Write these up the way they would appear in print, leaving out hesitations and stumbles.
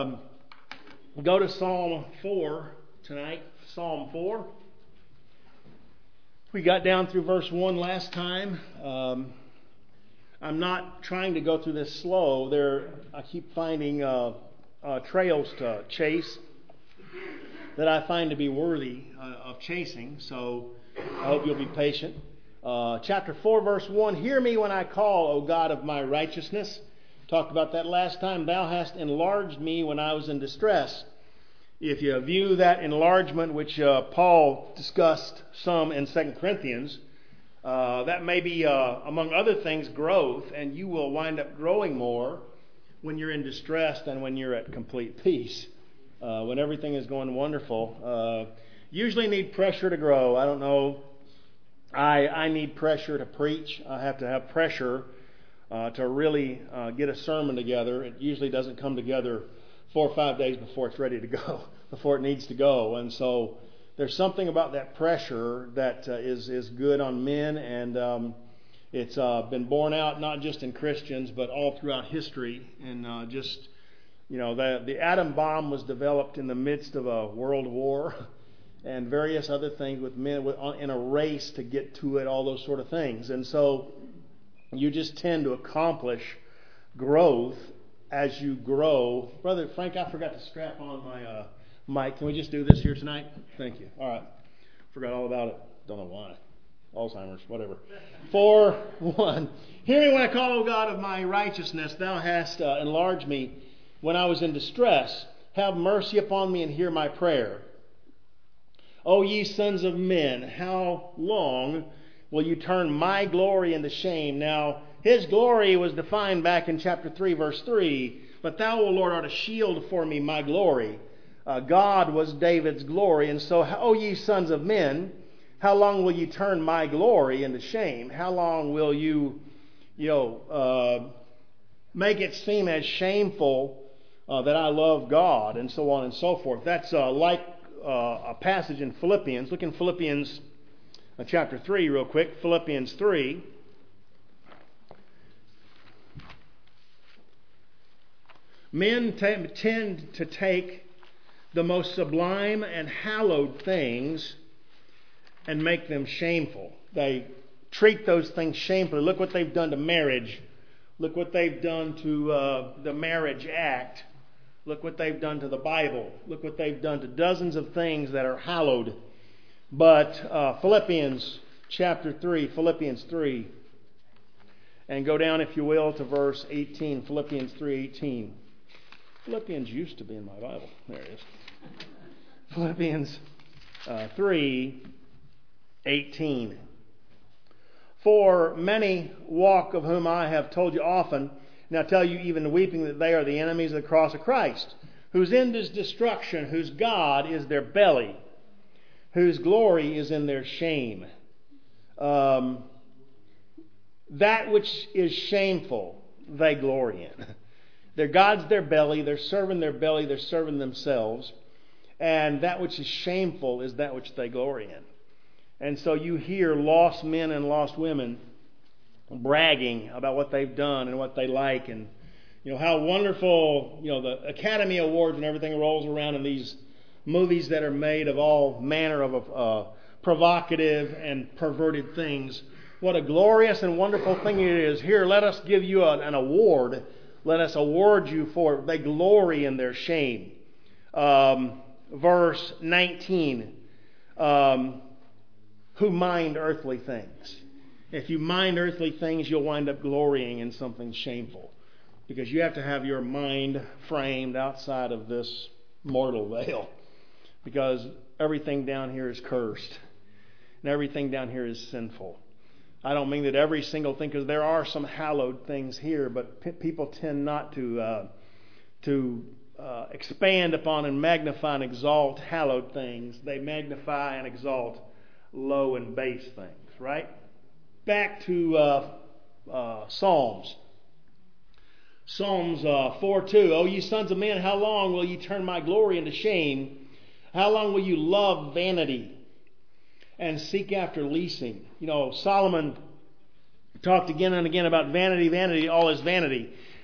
Go to Psalm 4 tonight. Psalm 4. We got down through verse 1 last time. I'm not trying to go through this slow. I keep finding trails to chase that I find to be worthy of chasing. So I hope you'll be patient. Chapter 4, verse 1. Hear me when I call, O God of my righteousness. Talked about that last time. Thou hast enlarged me when I was in distress. If you view that enlargement, which Paul discussed some in 2 Corinthians, that may be, among other things, growth, and you will wind up growing more when you're in distress than when you're at complete peace. When everything is going wonderful. Usually need pressure to grow. I don't know. I need pressure to preach. I have to have pressure to really get a sermon together. It usually doesn't come together 4 or 5 days before it's ready to go, before it needs to go. And so there's something about that pressure that is good on men, and it's been borne out not just in Christians, but all throughout history. And the atom bomb was developed in the midst of a world war and various other things with men in a race to get to it, all those sort of things. And so you just tend to accomplish growth as you grow. Brother Frank, I forgot to strap on my mic. Can we just do this here tonight? Thank you. All right. Forgot all about it. Don't know why. Alzheimer's, whatever. 4:1. Hear me when I call, O God of my righteousness. Thou hast enlarged me when I was in distress. Have mercy upon me and hear my prayer. O ye sons of men, how long will you turn my glory into shame? Now, his glory was defined back in chapter 3, verse 3. But thou, O Lord, art a shield for me, my glory. God was David's glory. And so, O ye sons of men, how long will you turn my glory into shame? How long will you make it seem as shameful that I love God, and so on and so forth? That's like a passage in Philippians. Look in Philippians chapter 3 real quick. Philippians 3. Men tend to take the most sublime and hallowed things and make them shameful. They treat those things shamefully. Look what they've done to marriage. Look what they've done to the Marriage Act. Look what they've done to the Bible. Look what they've done to dozens of things that are hallowed. But Philippians chapter 3, Philippians 3, and go down, if you will, to verse 18. Philippians 3:18. Philippians used to be in my Bible. There it is. Philippians 3:18. For many walk, of whom I have told you often, and I tell you even weeping, that they are the enemies of the cross of Christ, whose end is destruction, whose God is their belly, whose glory is in their shame. That which is shameful, they glory in. Their God's their belly, they're serving their belly, they're serving themselves. And that which is shameful is that which they glory in. And so you hear lost men and lost women bragging about what they've done and what they like, and how wonderful, the Academy Awards and everything rolls around in these movies that are made of all manner of provocative and perverted things. What a glorious and wonderful thing it is. Here, let us give you an award. Let us award you for it. They glory in their shame. Verse 19. Who mind earthly things. If you mind earthly things, you'll wind up glorying in something shameful. Because you have to have your mind framed outside of this mortal veil. Because everything down here is cursed. And everything down here is sinful. I don't mean that every single thing, because there are some hallowed things here, but people tend not to expand upon and magnify and exalt hallowed things. They magnify and exalt low and base things, right? Back to Psalms. Psalms 4:2. O ye sons of men, how long will ye turn my glory into shame? How long will you love vanity and seek after leasing? Solomon talked again and again about vanity, vanity, all is vanity.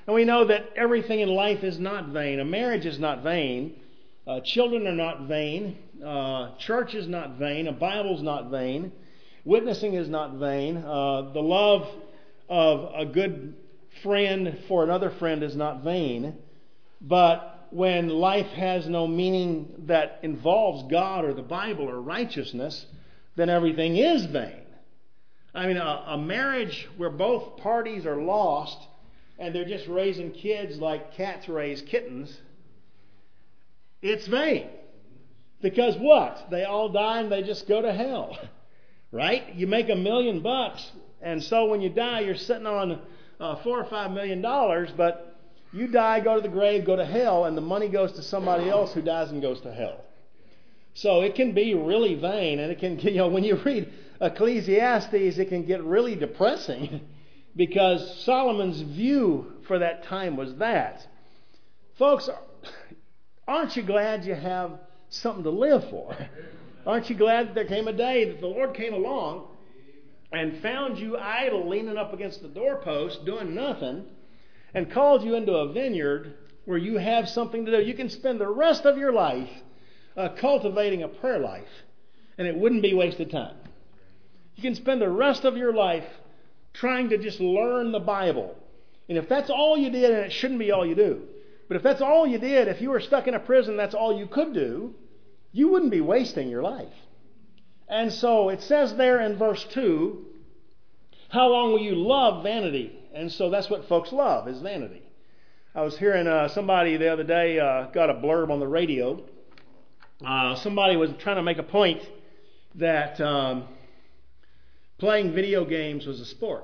And we know that everything in life is not vain. A marriage is not vain. Children are not vain. Church is not vain. A Bible is not vain. Witnessing is not vain. The love of a good friend for another friend is not vain. But when life has no meaning that involves God or the Bible or righteousness, then everything is vain. I mean, a marriage where both parties are lost and they're just raising kids like cats raise kittens, it's vain. Because what? They all die and they just go to hell. Right? You make $1 million, and so when you die, you're sitting on $4 or $5 million, but you die, go to the grave, go to hell, and the money goes to somebody else who dies and goes to hell. So it can be really vain, and it can, when you read Ecclesiastes, it can get really depressing because Solomon's view for that time was that. Folks, aren't you glad you have something to live for? Aren't you glad that there came a day that the Lord came along and found you idle, leaning up against the doorpost, doing nothing, and called you into a vineyard where you have something to do? You can spend the rest of your life cultivating a prayer life, and it wouldn't be wasted time. You can spend the rest of your life trying to just learn the Bible. And if that's all you did, and it shouldn't be all you do, but if that's all you did, if you were stuck in a prison, that's all you could do, you wouldn't be wasting your life. And so it says there in verse 2, how long will you love vanity? And so that's what folks love, is vanity. I was hearing somebody the other day got a blurb on the radio. Somebody was trying to make a point that playing video games was a sport.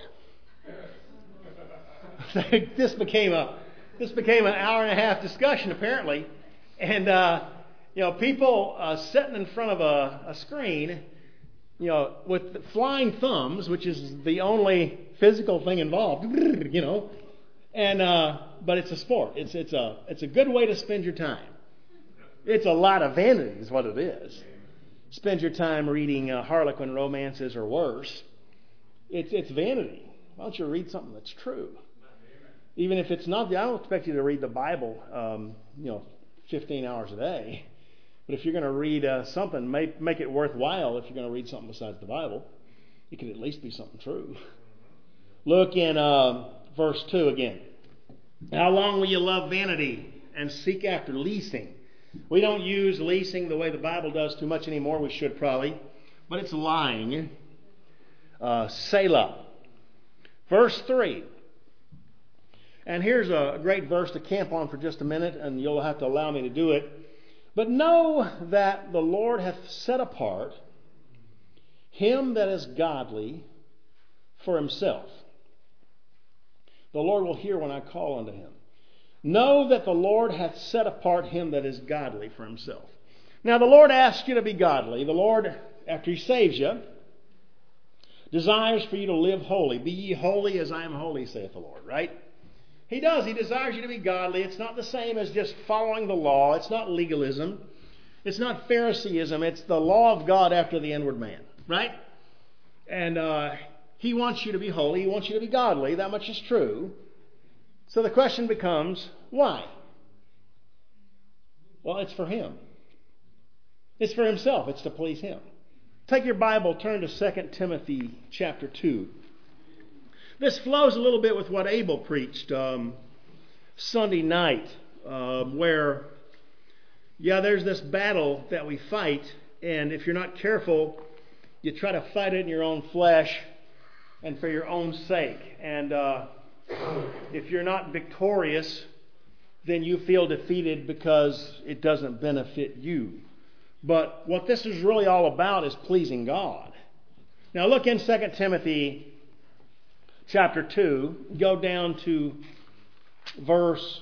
This became an hour and a half discussion apparently, and people sitting in front of a screen, with flying thumbs, which is the only physical thing involved, but it's a sport. It's a good way to spend your time. It's a lot of vanity is what it is. Spend your time reading Harlequin romances or worse. It's vanity. Why don't you read something that's true? Even if it's not, I don't expect you to read the Bible, 15 hours a day. But if you're going to read something, make it worthwhile. If you're going to read something besides the Bible, it could at least be something true. Look in verse 2 again. How long will you love vanity and seek after leasing? We don't use leasing the way the Bible does too much anymore. We should probably. But it's lying. Selah. Verse 3. And here's a great verse to camp on for just a minute, and you'll have to allow me to do it. But know that the Lord hath set apart him that is godly for himself. The Lord will hear when I call unto him. Know that the Lord hath set apart him that is godly for himself. Now the Lord asks you to be godly. The Lord, after he saves you, desires for you to live holy. Be ye holy as I am holy, saith the Lord, right? He does. He desires you to be godly. It's not the same as just following the law. It's not legalism. It's not Phariseeism. It's the law of God after the inward man, right? And he wants you to be holy. He wants you to be godly. That much is true. So the question becomes, why? Well, it's for him. It's for himself. It's to please him. Take your Bible, turn to 2 Timothy chapter 2. This flows a little bit with what Abel preached Sunday night, where, there's this battle that we fight, and if you're not careful, you try to fight it in your own flesh and for your own sake. And if you're not victorious, then you feel defeated because it doesn't benefit you. But what this is really all about is pleasing God. Now look in 2 Timothy chapter 2, go down to verse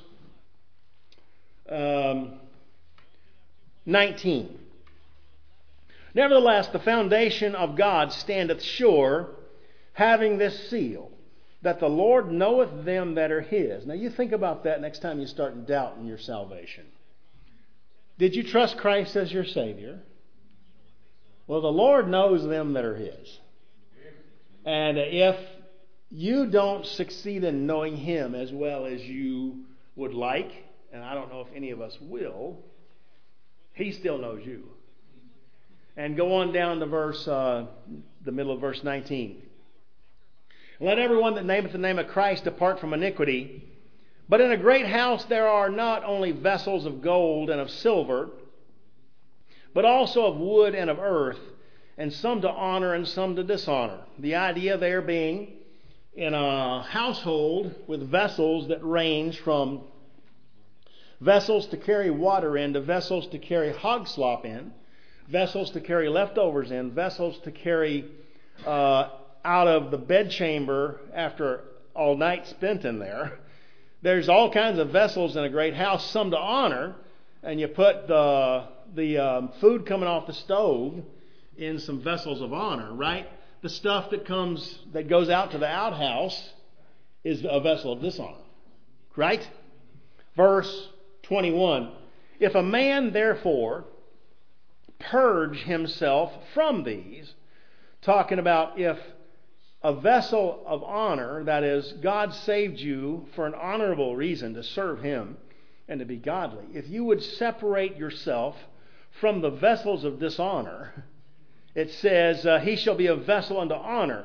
19. Nevertheless, the foundation of God standeth sure, having this seal, that the Lord knoweth them that are his. Now you think about that next time you start doubting your salvation. Did you trust Christ as your Savior? Well, the Lord knows them that are his. And if you don't succeed in knowing Him as well as you would like, and I don't know if any of us will, He still knows you. And go on down to the middle of verse 19. Let everyone that nameth the name of Christ depart from iniquity. But in a great house there are not only vessels of gold and of silver, but also of wood and of earth, and some to honor and some to dishonor. The idea there being in a household with vessels that range from vessels to carry water in, to vessels to carry hog slop in, vessels to carry leftovers in, vessels to carry out of the bedchamber after all night spent in there. There's all kinds of vessels in a great house, some to honor, and you put the food coming off the stove in some vessels of honor, right? The stuff that goes out to the outhouse is a vessel of dishonor, right? Verse 21, if a man therefore purge himself from these, talking about if a vessel of honor, that is, God saved you for an honorable reason to serve Him and to be godly. If you would separate yourself from the vessels of dishonor, it says, he shall be a vessel unto honor,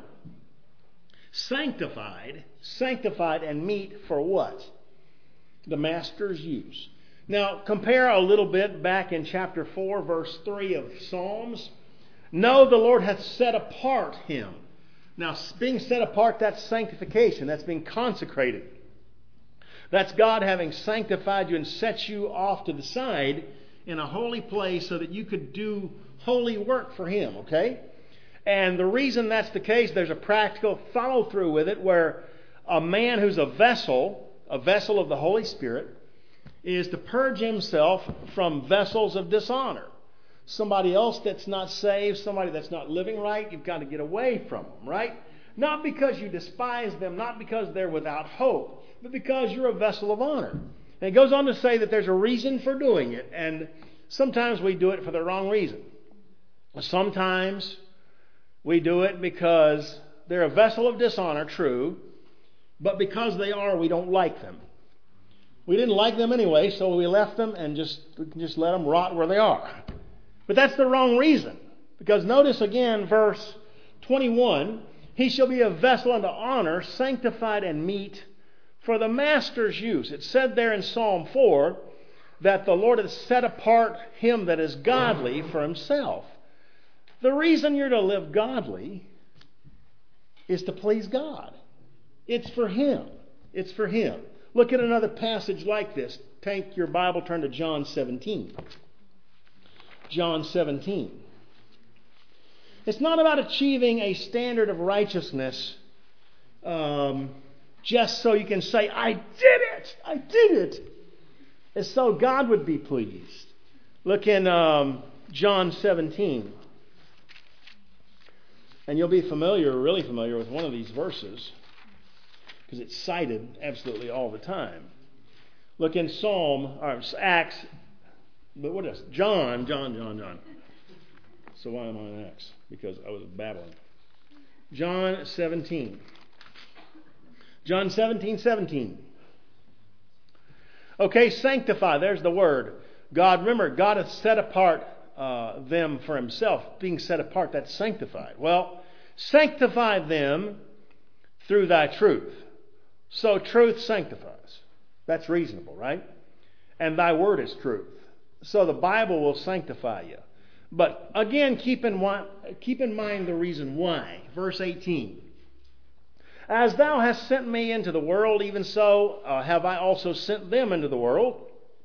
sanctified and meet for what? The master's use. Now, compare a little bit back in chapter 4, verse 3 of Psalms. No, the Lord hath set apart him. Now, being set apart, that's sanctification. That's being consecrated. That's God having sanctified you and set you off to the side in a holy place so that you could do holy work for Him, okay? And the reason that's the case, there's a practical follow-through with it where a man who's a vessel of the Holy Spirit, is to purge himself from vessels of dishonor. Somebody else that's not saved, somebody that's not living right, you've got to get away from them, right? Not because you despise them, not because they're without hope, but because you're a vessel of honor. And it goes on to say that there's a reason for doing it, and sometimes we do it for the wrong reason. Sometimes we do it because they're a vessel of dishonor, true, but because they are, we don't like them. We didn't like them anyway, so we left them and just let them rot where they are. But that's the wrong reason. Because notice again, verse 21, he shall be a vessel unto honor, sanctified and meet for the master's use. It said there in Psalm 4 that the Lord has set apart him that is godly for Himself. The reason you're to live godly is to please God. It's for Him. It's for Him. Look at another passage like this. Take your Bible, turn to John 17. John 17. It's not about achieving a standard of righteousness just so you can say, I did it! I did it! It's so God would be pleased. Look in John 17. And you'll be really familiar with one of these verses, because it's cited absolutely all the time. Look in Acts, but what is John. So why am I in Acts? Because I was babbling. John 17. John 17:17. Okay, sanctify. There's the word. God, remember, God hath set apart them for Himself. Being set apart, that's sanctified. Well, sanctify them through Thy truth. So truth sanctifies. That's reasonable, right? And Thy word is truth. So the Bible will sanctify you. But again, keep in mind the reason why. Verse 18. As Thou hast sent me into the world, even so have I also sent them into the world.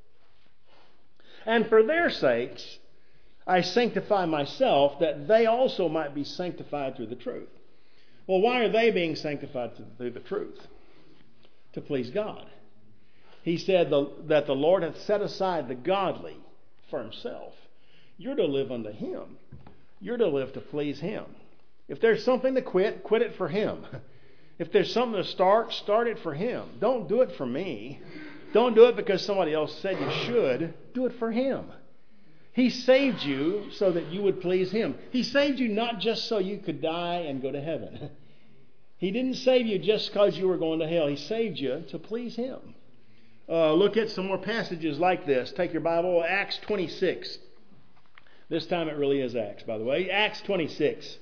And for their sakes I sanctify myself, that they also might be sanctified through the truth. Well, why are they being sanctified through the truth? To please God. He said that the Lord hath set aside the godly for Himself. You're to live unto Him. You're to live to please Him. If there's something to quit, quit it for Him. If there's something to start, start it for Him. Don't do it for me. Don't do it because somebody else said you should. Do it for Him. He saved you so that you would please Him. He saved you not just so you could die and go to heaven. He didn't save you just because you were going to hell. He saved you to please Him. Look at some more passages like this. Take your Bible, Acts 26. This time it really is Acts, by the way. Acts 26.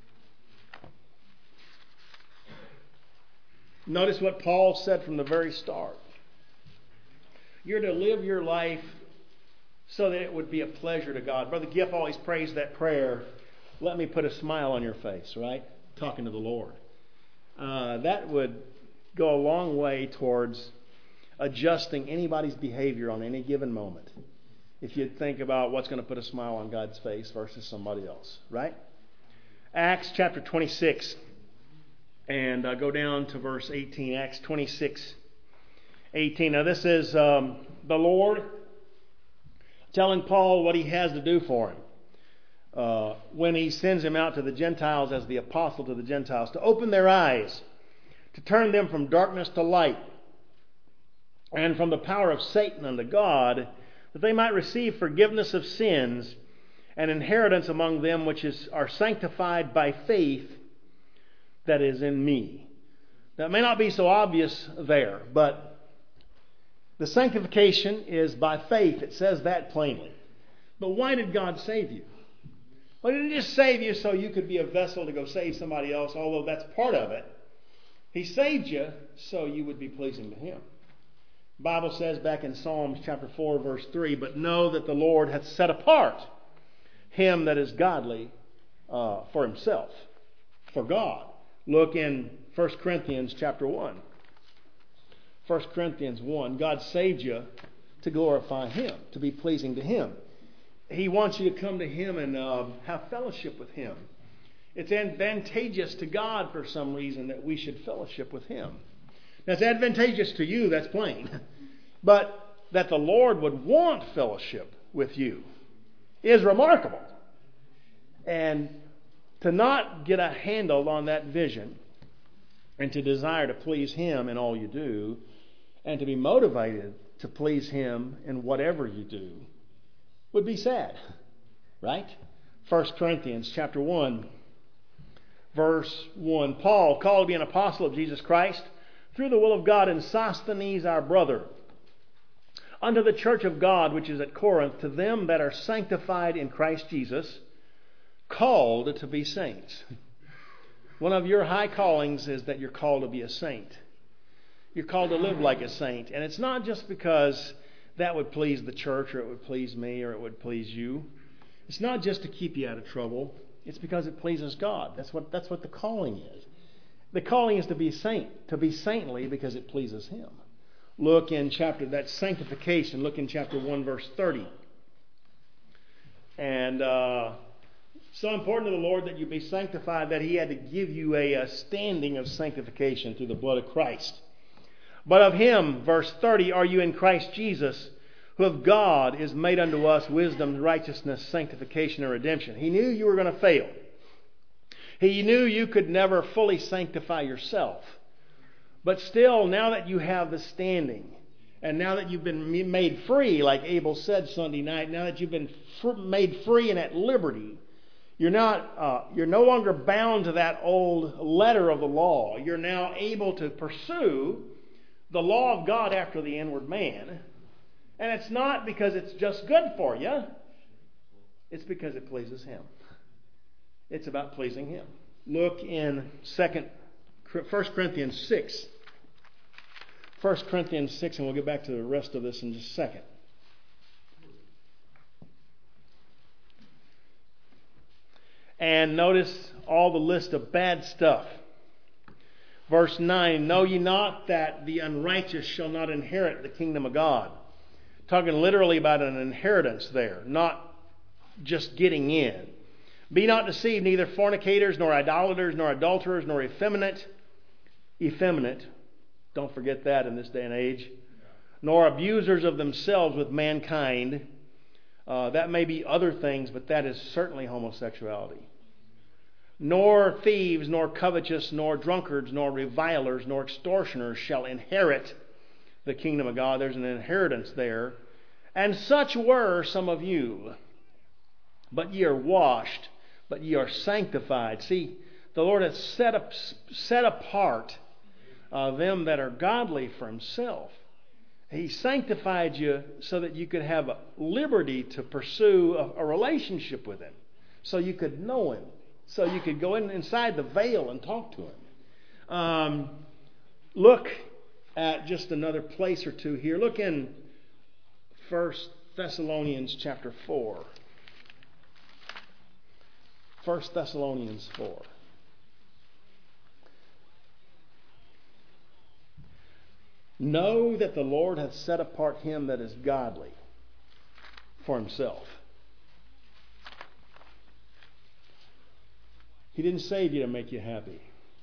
Notice what Paul said from the very start. You're to live your life so that it would be a pleasure to God. Brother Giff always prays that prayer, let me put a smile on your face, right? Talking to the Lord. That would go a long way towards adjusting anybody's behavior on any given moment. If you think about what's going to put a smile on God's face versus somebody else, right? Acts chapter 26, and go down to verse 18. Acts 26, 18. Now this is the Lord telling Paul what He has to do for him. When He sends him out to the Gentiles as the apostle to the Gentiles, to open their eyes, to turn them from darkness to light, and from the power of Satan unto God, that they might receive forgiveness of sins and inheritance among them which are sanctified by faith that is in me. Now, it may not be so obvious there, but the sanctification is by faith. It says that plainly. But why did God save you? Well, He didn't just save you so you could be a vessel to go save somebody else, although that's part of it. He saved you so you would be pleasing to Him. The Bible says back in Psalms chapter 4, verse 3, but know that the Lord hath set apart him that is godly for Himself, for God. Look in 1 Corinthians chapter 1. 1 Corinthians 1, God saved you to glorify Him, to be pleasing to Him. He wants you to come to Him and have fellowship with Him. It's advantageous to God for some reason that we should fellowship with Him. Now, it's advantageous to you, that's plain. But that the Lord would want fellowship with you is remarkable. And to not get a handle on that vision and to desire to please Him in all you do and to be motivated to please Him in whatever you do would be sad. Right? 1 Corinthians chapter 1, verse 1. Paul, called to be an apostle of Jesus Christ, through the will of God, and Sosthenes our brother, unto the church of God which is at Corinth, to them that are sanctified in Christ Jesus, called to be saints. One of your high callings is that you're called to be a saint. You're called to live like a saint. And it's not just because that would please the church, or it would please me, or it would please you. It's not just to keep you out of trouble. It's because it pleases God. That's what the calling is. The calling is to be a saint, to be saintly because it pleases Him. Look in that's sanctification. Look in chapter 1, verse 30. And so important to the Lord that you be sanctified that He had to give you a standing of sanctification through the blood of Christ. But of Him, verse 30, are you in Christ Jesus, who of God is made unto us wisdom, righteousness, sanctification, and redemption. He knew you were going to fail. He knew you could never fully sanctify yourself. But still, now that you have the standing, and now that you've been made free, like Abel said Sunday night, now that you've been made free and at liberty, you're no longer bound to that old letter of the law. You're now able to pursue the law of God after the inward man. And it's not because it's just good for you. It's because it pleases Him. It's about pleasing Him. Look in 1 Corinthians 6. 1 Corinthians 6, and we'll get back to the rest of this in just a second. And notice all the list of bad stuff. Verse 9, know ye not that the unrighteous shall not inherit the kingdom of God? Talking literally about an inheritance there, not just getting in. Be not deceived, neither fornicators, nor idolaters, nor adulterers, nor effeminate, don't forget that in this day and age, nor abusers of themselves with mankind. That may be other things, but that is certainly homosexuality. Nor thieves, nor covetous, nor drunkards, nor revilers, nor extortioners shall inherit the kingdom of God. There's an inheritance there. And such were some of you. But ye are washed, but ye are sanctified. See, The Lord hath set apart them that are godly for Himself. He sanctified you so that you could have liberty to pursue a relationship with Him. So you could know Him. So you could go inside the veil and talk to Him. Look at just another place or two here. Look in 1 Thessalonians chapter 4. 1 Thessalonians 4. Know that the Lord hath set apart him that is godly for Himself. He didn't save you to make you happy.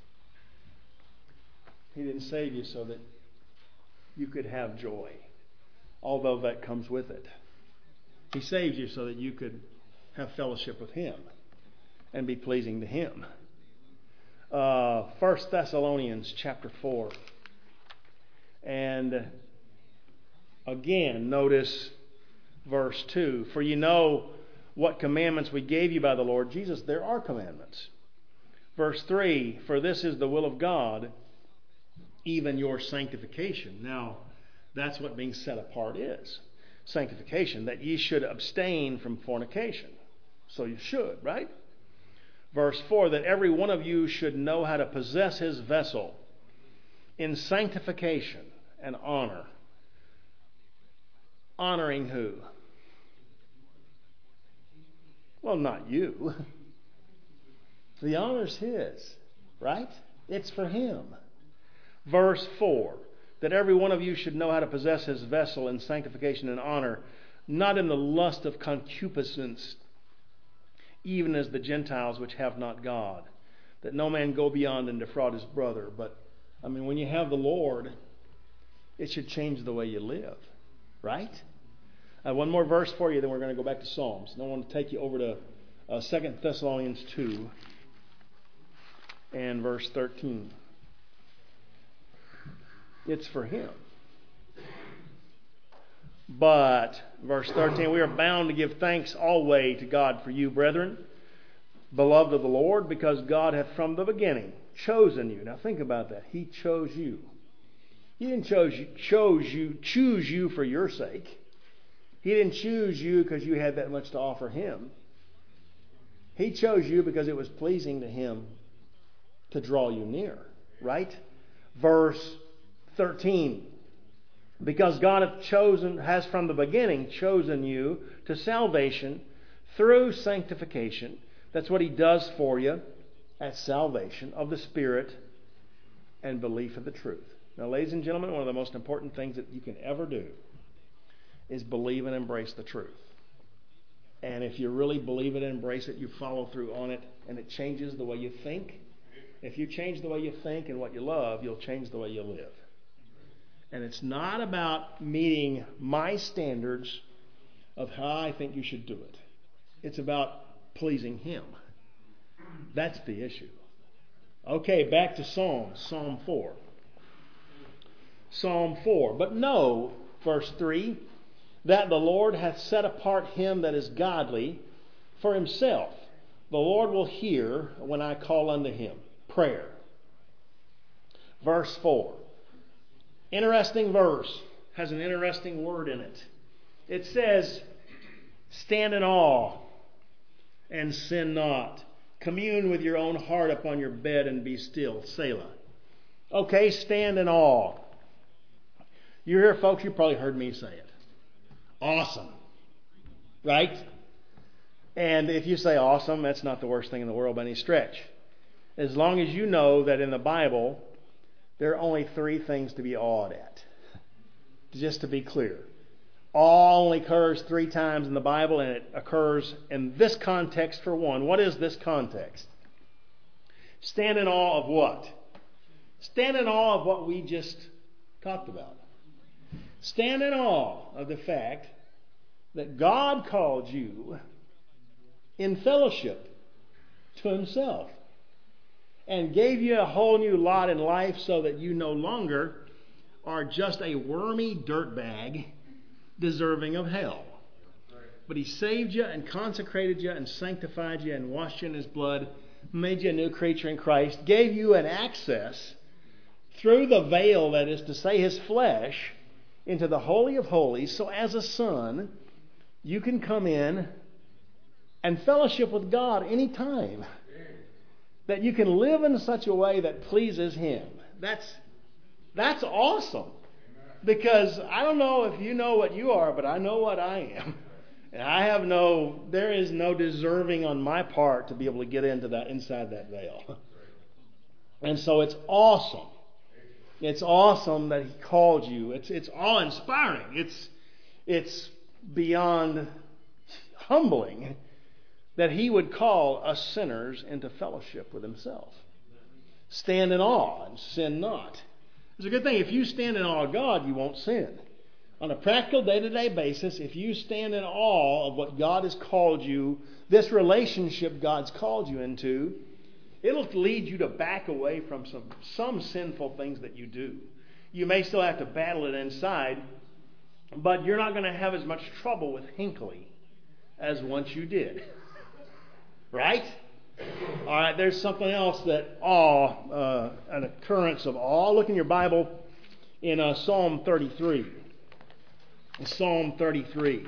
He didn't save you so that you could have joy, although that comes with it. He saved you so that you could have fellowship with Him and be pleasing to Him. 1 Thessalonians chapter 4. And again, notice verse 2. For you know what commandments we gave you by the Lord Jesus. There are commandments. Verse 3. For this is the will of God, even your sanctification. Now, that's what being set apart is. Sanctification. That ye should abstain from fornication. So you should, right? Verse 4. That every one of you should know how to possess his vessel in sanctification and honor. Honoring who? Well, not you. The honor's His, right? It's for Him. Verse 4. That every one of you should know how to possess his vessel in sanctification and honor, not in the lust of concupiscence, even as the Gentiles which have not God. That no man go beyond and defraud his brother. But when you have the Lord, it should change the way you live, right? One more verse for you, then we're going to go back to Psalms. And I want to take you over to 2 Thessalonians 2 and verse 13. It's for Him. But, verse 13, we are bound to give thanks always to God for you, brethren, beloved of the Lord, because God hath from the beginning chosen you. Now think about that. He chose you. He didn't choose you for your sake. He didn't choose you because you had that much to offer Him. He chose you because it was pleasing to Him to draw you near. Right? Verse 13. Because God has from the beginning chosen you to salvation through sanctification. That's what He does for you at salvation of the Spirit and belief of the truth. Now, ladies and gentlemen, one of the most important things that you can ever do is believe and embrace the truth. And if you really believe it and embrace it, you follow through on it, and it changes the way you think. If you change the way you think and what you love, you'll change the way you live. And it's not about meeting my standards of how I think you should do it. It's about pleasing Him. That's the issue. Okay, back to Psalms. Psalm 4. Psalm 4. But know, verse 3, that the Lord hath set apart him that is godly for Himself. The Lord will hear when I call unto Him. Prayer. Verse 4. Interesting verse. Has an interesting word in it. It says, stand in awe and sin not. Commune with your own heart upon your bed and be still. Selah. Okay, stand in awe. You're here, folks, you probably heard me say it. Awesome. Right? And if you say awesome, that's not the worst thing in the world by any stretch. As long as you know that in the Bible, there are only 3 things to be awed at. Just to be clear. Awe only occurs 3 times in the Bible, and it occurs in this context for one. What is this context? Stand in awe of what? Stand in awe of what we just talked about. Stand in awe of the fact that God called you in fellowship to Himself and gave you a whole new lot in life so that you no longer are just a wormy dirtbag deserving of hell. But He saved you and consecrated you and sanctified you and washed you in His blood made you a new creature in Christ, gave you an access through the veil, that is to say His flesh, into the Holy of Holies. So as a son, you can come in and fellowship with God anytime. That you can live in such a way that pleases Him. That's awesome. Because I don't know if you know what you are, but I know what I am. And there is no deserving on my part to be able to get into that, inside that veil. And so it's awesome. It's awesome that He called you. It's awe-inspiring. It's beyond humbling that He would call us sinners into fellowship with Himself. Stand in awe and sin not. It's a good thing. If you stand in awe of God, you won't sin. On a practical day-to-day basis, if you stand in awe of what God has called you, this relationship God's called you into, it'll lead you to back away from some sinful things that you do. You may still have to battle it inside, but you're not going to have as much trouble with Hinckley as once you did. Right? All right, there's something else that an occurrence of awe. Look in your Bible in Psalm 33. Psalm 33.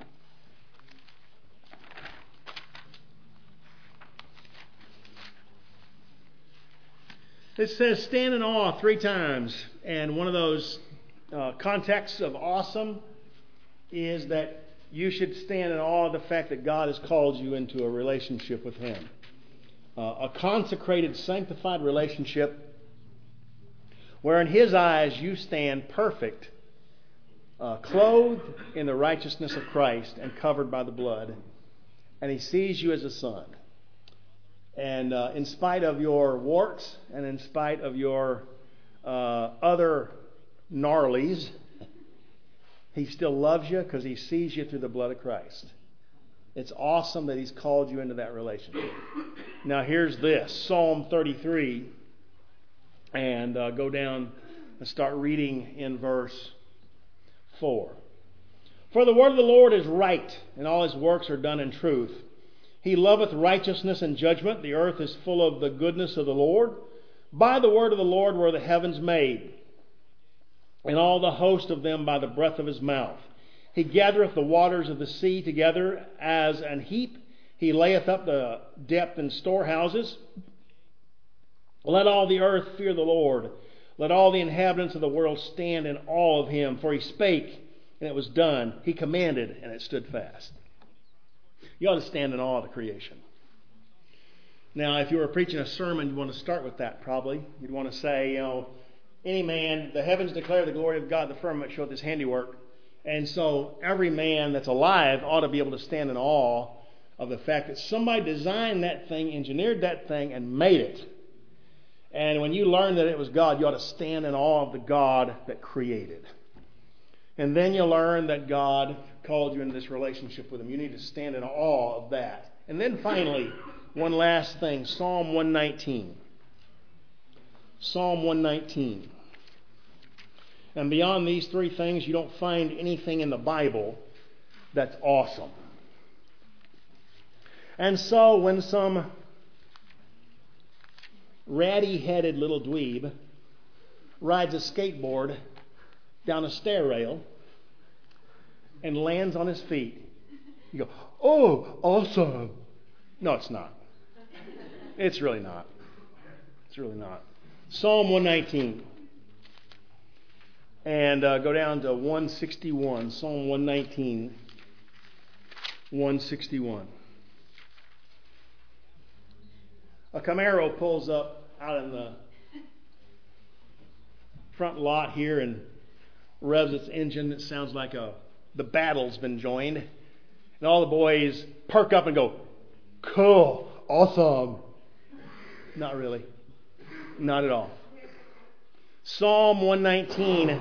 It says, stand in awe 3 times. And one of those contexts of awesome is that you should stand in awe of the fact that God has called you into a relationship with Him. A consecrated, sanctified relationship where in His eyes you stand perfect, clothed in the righteousness of Christ and covered by the blood. And He sees you as a son. And in spite of your warts and in spite of your other gnarlies, He still loves you because He sees you through the blood of Christ. It's awesome that He's called you into that relationship. Now here's this, Psalm 33, and go down and start reading in verse 4. For the word of the Lord is right, and all His works are done in truth. He loveth righteousness and judgment. The earth is full of the goodness of the Lord. By the word of the Lord were the heavens made, and all the host of them by the breath of His mouth. He gathereth the waters of the sea together as an heap. He layeth up the depth in storehouses. Let all the earth fear the Lord. Let all the inhabitants of the world stand in awe of Him. For He spake, and it was done. He commanded, and it stood fast. You ought to stand in awe of the creation. Now, if you were preaching a sermon, you'd want to start with that probably. You'd want to say, any man, the heavens declare the glory of God, the firmament showeth His handiwork. And so every man that's alive ought to be able to stand in awe of the fact that somebody designed that thing, engineered that thing, and made it. And when you learn that it was God, you ought to stand in awe of the God that created. And then you learn that God called you into this relationship with Him. You need to stand in awe of that. And then finally, one last thing, Psalm 119. Psalm 119. And beyond these 3 things, you don't find anything in the Bible that's awesome. And so when some ratty-headed little dweeb rides a skateboard down a stair rail and lands on his feet, you go, oh, awesome. No, it's not. It's really not. It's really not. Psalm 119. And go down to 161. Psalm 119. 161. A Camaro pulls up out in the front lot here and revs its engine. It sounds like the battle's been joined. And all the boys perk up and go, cool, awesome. Not really. Not at all. Psalm 119.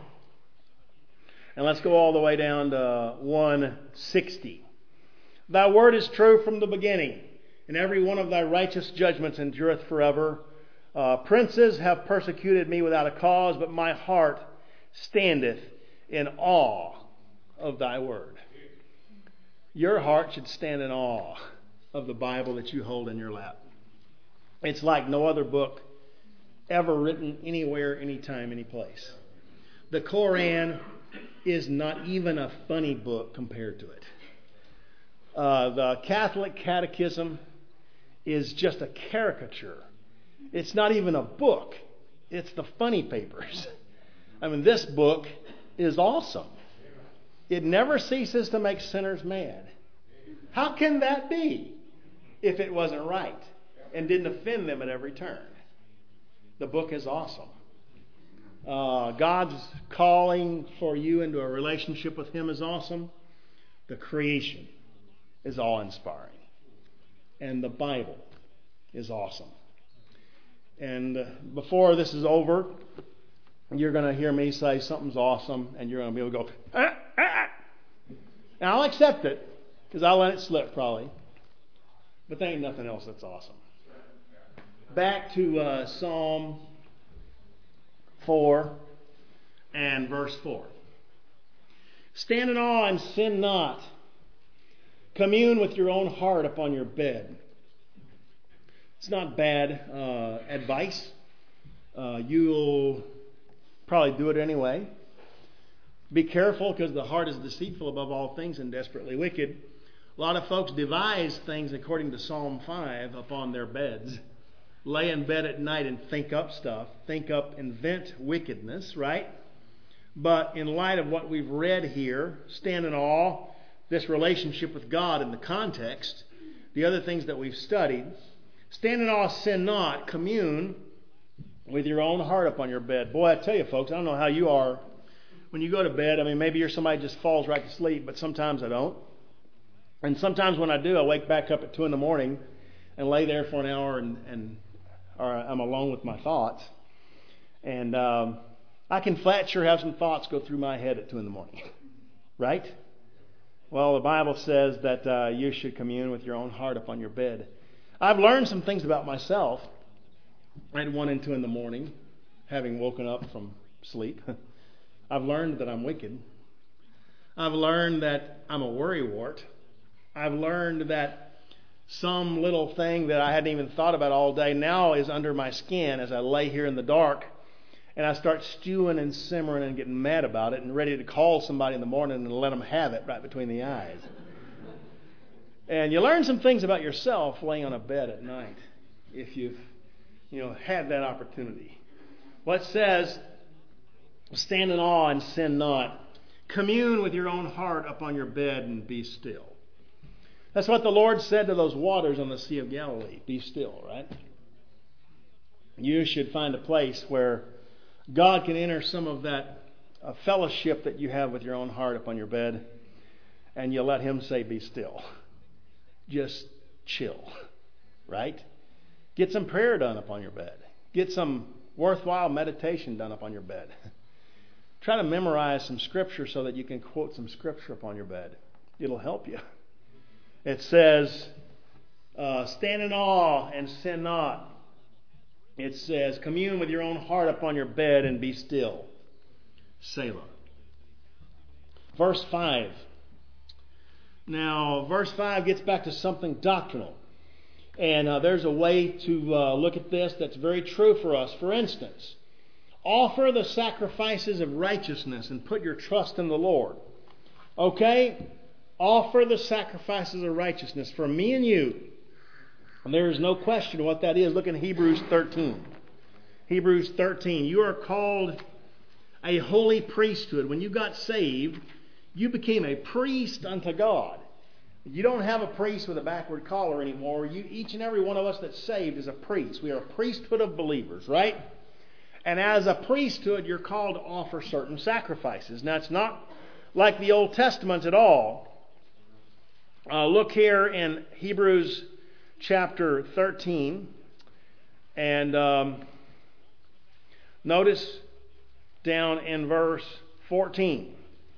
And let's go all the way down to 160. Thy word is true from the beginning, and every one of thy righteous judgments endureth forever. Princes have persecuted me without a cause, but my heart standeth in awe of thy word. Your heart should stand in awe of the Bible that you hold in your lap. It's like no other book ever written anywhere, anytime, any place. The Koran is not even a funny book compared to it. The Catholic Catechism is just a caricature. It's not even a book. It's the funny papers. I mean, this book is awesome. It never ceases to make sinners mad. How can that be if it wasn't right and didn't offend them at every turn? The book is awesome. God's calling for you into a relationship with Him is awesome. The creation is awe-inspiring. And the Bible is awesome. And before this is over, you're going to hear me say something's awesome, and you're going to be able to go, And I'll accept it, because I'll let it slip probably. But there ain't nothing else that's awesome. Back to Psalm 4 and verse 4. Stand in awe and sin not. Commune with your own heart upon your bed. It's not bad advice. You'll probably do it anyway. Be careful, because the heart is deceitful above all things and desperately wicked. A lot of folks devise things according to Psalm 5 upon their beds. Lay in bed at night and think up stuff. Invent wickedness, right? But in light of what we've read here, stand in awe, this relationship with God in the context, the other things that we've studied, stand in awe, sin not, commune with your own heart upon your bed. Boy, I tell you folks, I don't know how you are when you go to bed. I mean, maybe you're somebody who just falls right to sleep, but sometimes I don't. And sometimes when I do, I wake back up at 2 a.m. and lay there for an hour or I'm alone with my thoughts. And I can flat sure have some thoughts go through my head at 2 a.m. Right? Well, the Bible says that you should commune with your own heart upon your bed. I've learned some things about myself at 1 and 2 a.m, having woken up from sleep. I've learned that I'm wicked. I've learned that I'm a worrywart. I've learned that some little thing that I hadn't even thought about all day now is under my skin as I lay here in the dark, and I start stewing and simmering and getting mad about it and ready to call somebody in the morning and let them have it right between the eyes. And you learn some things about yourself laying on a bed at night if you've had that opportunity. Well, it says, stand in awe and sin not. Commune with your own heart upon your bed and be still. That's what the Lord said to those waters on the Sea of Galilee. Be still, right? You should find a place where God can enter some of that fellowship that you have with your own heart upon your bed, and you let Him say, be still. Just chill, right? Get some prayer done upon your bed. Get some worthwhile meditation done upon your bed. Try to memorize some scripture so that you can quote some scripture upon your bed. It'll help you. It says, stand in awe and sin not. It says, commune with your own heart upon your bed and be still. Selah. Verse 5. Now, verse 5 gets back to something doctrinal. And there's a way to look at this that's very true for us. For instance, offer the sacrifices of righteousness and put your trust in the Lord. Okay? Offer the sacrifices of righteousness for me and you. And there is no question what that is. Look in Hebrews 13. Hebrews 13. You are called a holy priesthood. When you got saved, you became a priest unto God. You don't have a priest with a backward collar anymore. Each and every one of us that's saved is a priest. We are a priesthood of believers, right? And as a priesthood, you're called to offer certain sacrifices. Now, it's not like the Old Testament at all. Look here in Hebrews chapter 13. And notice down in verse 14.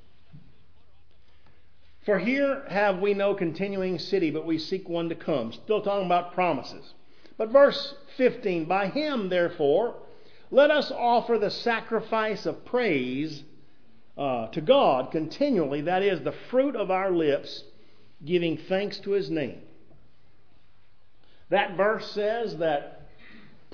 For here have we no continuing city, but we seek one to come. Still talking about promises. But verse 15, by Him, therefore, let us offer the sacrifice of praise to God continually. That is, the fruit of our lips, giving thanks to His name. That verse says that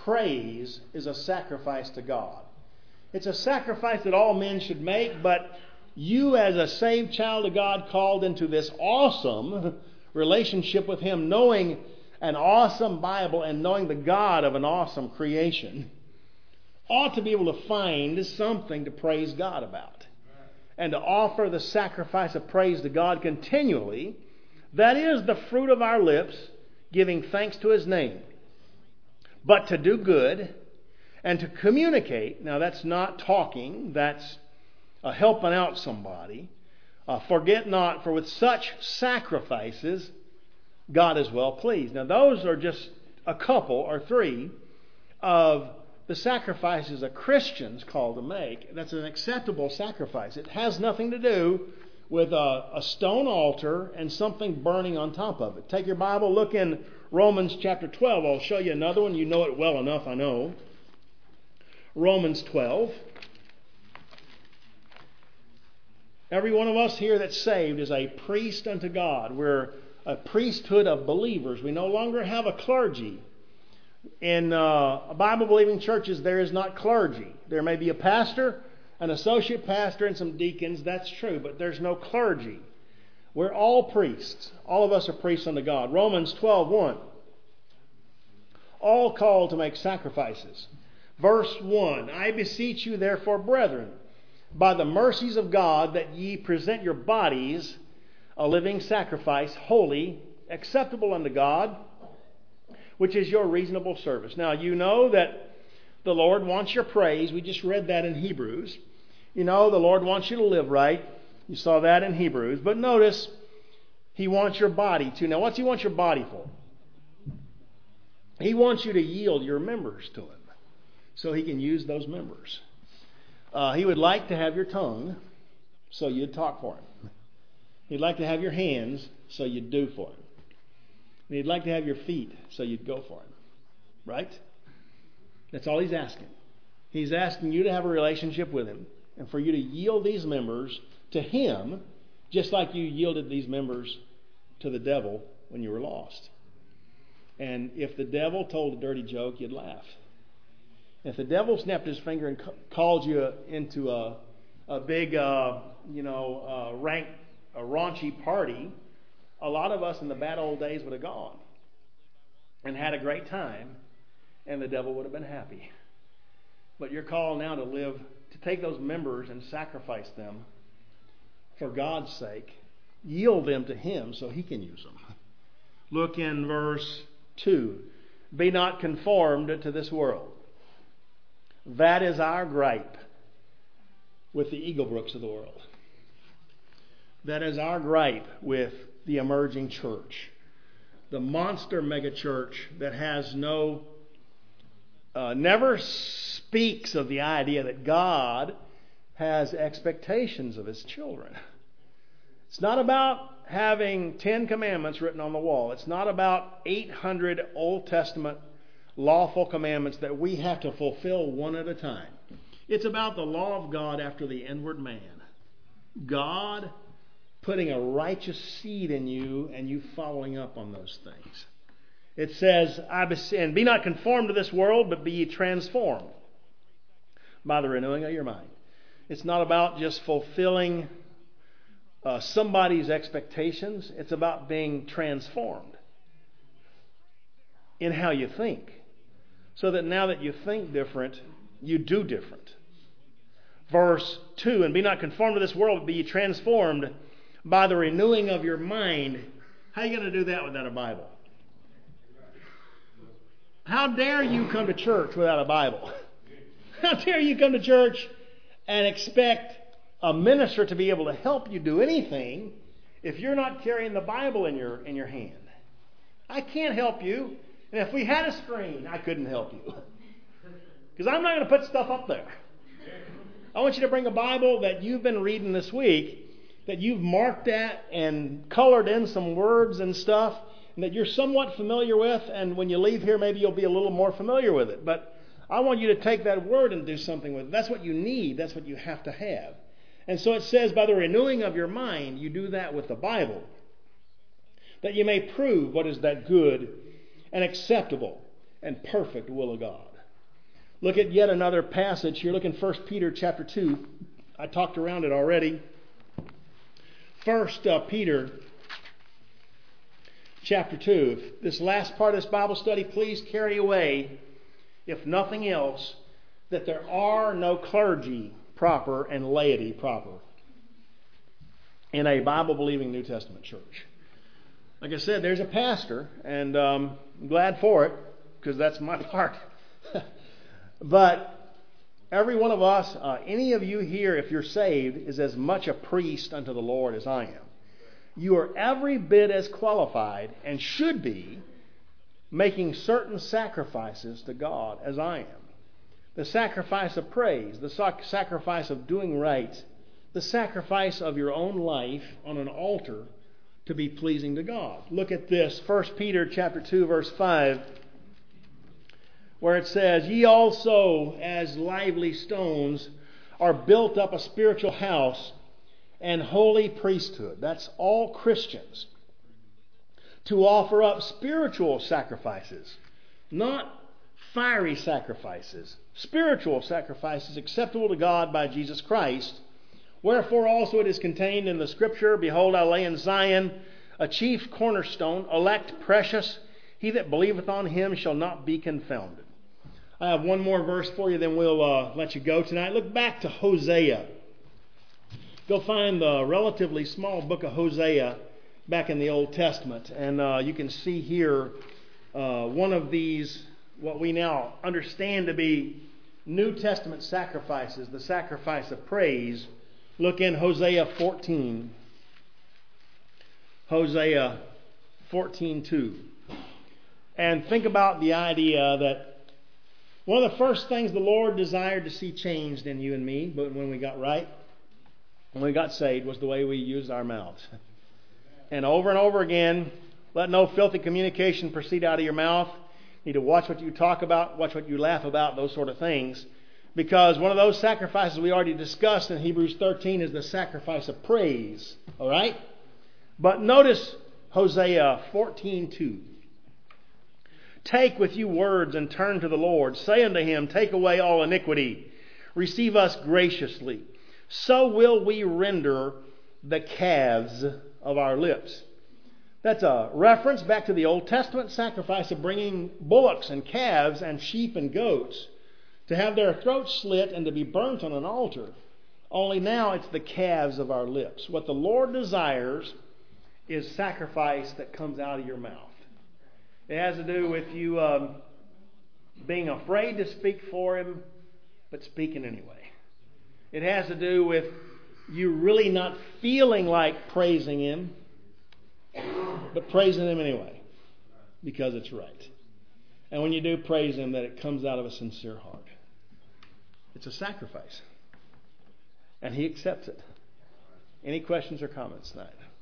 praise is a sacrifice to God. It's a sacrifice that all men should make, but you as a saved child of God called into this awesome relationship with Him, knowing an awesome Bible and knowing the God of an awesome creation, ought to be able to find something to praise God about and to offer the sacrifice of praise to God continually. That is the fruit of our lips, giving thanks to His name. But to do good and to communicate, now that's not talking, that's helping out somebody. Forget not, for with such sacrifices God is well pleased. Now those are just a couple or three of the sacrifices a Christian's called to make. That's an acceptable sacrifice. It has nothing to do with a stone altar and something burning on top of it. Take your Bible, look in Romans chapter 12. I'll show you another one. You know it well enough, I know. Romans 12. Every one of us here that's saved is a priest unto God. We're a priesthood of believers. We no longer have a clergy. In Bible-believing churches, there is not clergy. There may be a pastor, an associate pastor, and some deacons. That's true, but there's no clergy. We're all priests. All of us are priests unto God. Romans 12:1. All called to make sacrifices. Verse 1. I beseech you, therefore, brethren, by the mercies of God, that ye present your bodies a living sacrifice, holy, acceptable unto God, which is your reasonable service. Now, you know that the Lord wants your praise. We just read that in Hebrews. You know, the Lord wants you to live right. You saw that in Hebrews. But notice, He wants your body too. Now, what's He want your body for? He wants you to yield your members to Him so He can use those members. He would like to have your tongue so you'd talk for Him. He'd like to have your hands so you'd do for Him. And He'd like to have your feet so you'd go for Him. Right? That's all He's asking. He's asking you to have a relationship with Him and for you to yield these members to Him just like you yielded these members to the devil when you were lost. And if the devil told a dirty joke, you'd laugh. If the devil snapped his finger and called you into a big, rank, a raunchy party, a lot of us in the bad old days would have gone and had a great time, and the devil would have been happy. But you're called now to take those members and sacrifice them for God's sake. Yield them to Him so He can use them. Look in verse 2. Be not conformed to this world. That is our gripe with the Eaglebrooks of the world. That is our gripe with the emerging church. The monster megachurch that has never speaks of the idea that God has expectations of His children. It's not about having 10 commandments written on the wall. It's not about 800 Old Testament lawful commandments that we have to fulfill one at a time. It's about the law of God after the inward man. God putting a righteous seed in you and you following up on those things. It says, and be not conformed to this world, but be ye transformed by the renewing of your mind. It's not about just fulfilling somebody's expectations. It's about being transformed in how you think. So that now that you think different, you do different. Verse 2, and be not conformed to this world, but be ye transformed by the renewing of your mind. How are you going to do that without a Bible? How dare you come to church without a Bible? How dare you come to church and expect a minister to be able to help you do anything if you're not carrying the Bible in your hand? I can't help you. And if we had a screen, I couldn't help you. Because I'm not going to put stuff up there. I want you to bring a Bible that you've been reading this week, that you've marked at and colored in some words and stuff, and that you're somewhat familiar with, and when you leave here, maybe you'll be a little more familiar with it. But I want you to take that word and do something with it. That's what you need. That's what you have to have. And so it says, by the renewing of your mind, you do that with the Bible, that you may prove what is that good and acceptable and perfect will of God. Look at yet another passage here. Look in 1 Peter chapter 2. I talked around it already. 1 Peter chapter 2. This last part of this Bible study, please carry away, if nothing else, that there are no clergy proper and laity proper in a Bible-believing New Testament church. Like I said, there's a pastor, and I'm glad for it, because that's my part. But every one of us, any of you here, if you're saved, is as much a priest unto the Lord as I am. You are every bit as qualified and should be making certain sacrifices to God as I am. The sacrifice of praise, the sacrifice of doing right, the sacrifice of your own life on an altar to be pleasing to God. Look at this, 1 Peter chapter 2, verse 5, where it says, "Ye also, as lively stones, are built up a spiritual house and holy priesthood." That's all Christians. To offer up spiritual sacrifices, not fiery sacrifices, spiritual sacrifices acceptable to God by Jesus Christ. Wherefore also it is contained in the Scripture, "Behold, I lay in Zion a chief cornerstone, elect, precious. He that believeth on him shall not be confounded." I have one more verse for you, then we'll let you go tonight. Look back to Hosea. Go find the relatively small book of Hosea back in the Old Testament. And you can see here one of these, what we now understand to be New Testament sacrifices, the sacrifice of praise. Look in Hosea 14. Hosea 14:2. And think about the idea that one of the first things the Lord desired to see changed in you and me, but when we got right, when we got saved, was the way we used our mouths. And over again, let no filthy communication proceed out of your mouth. You need to watch what you talk about, watch what you laugh about, those sort of things. Because one of those sacrifices we already discussed in Hebrews 13 is the sacrifice of praise. All right? But notice Hosea 14:2. "Take with you words and turn to the Lord. Say unto him, Take away all iniquity. Receive us graciously. So will we render the calves of our lips." That's a reference back to the Old Testament sacrifice of bringing bullocks and calves and sheep and goats to have their throats slit and to be burnt on an altar. Only now it's the calves of our lips. What the Lord desires is sacrifice that comes out of your mouth. It has to do with you being afraid to speak for Him, but speaking anyway. It has to do with you really not feeling like praising Him, but praising Him anyway, because it's right. And when you do praise Him, that it comes out of a sincere heart. It's a sacrifice. And He accepts it. Any questions or comments tonight?